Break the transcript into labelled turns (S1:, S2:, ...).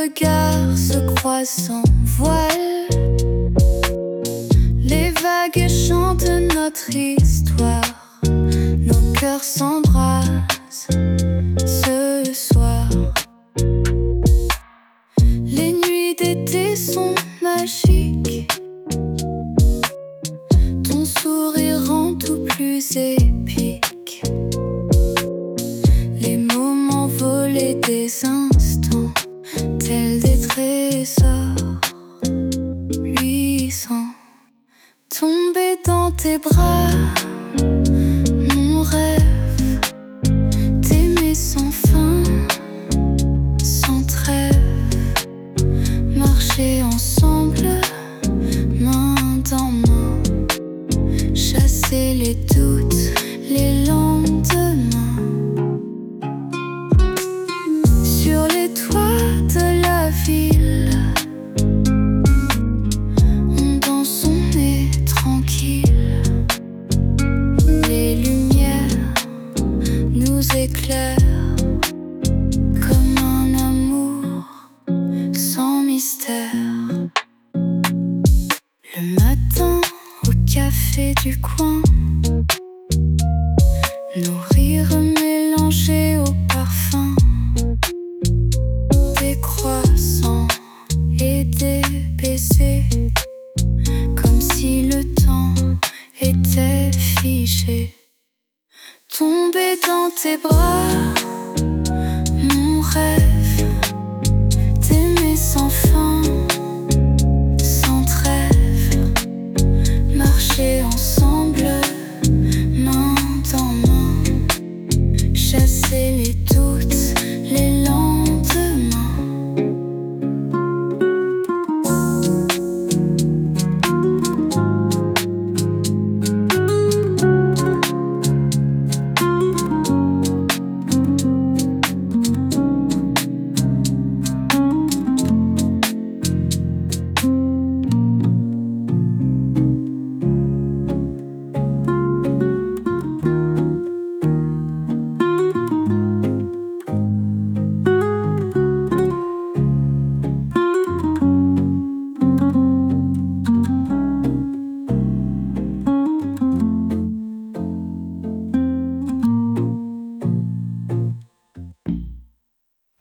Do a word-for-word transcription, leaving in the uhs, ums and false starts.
S1: regards se croisent sans voile. Les vagues chantent notre histoire. Nos cœurs s'embrassent ce soir. Les nuits d'été sont magiques. Ton sourire rend tout plus épique. Les moments volés des instants, tels des trésors luisants, tomber dans tes bras.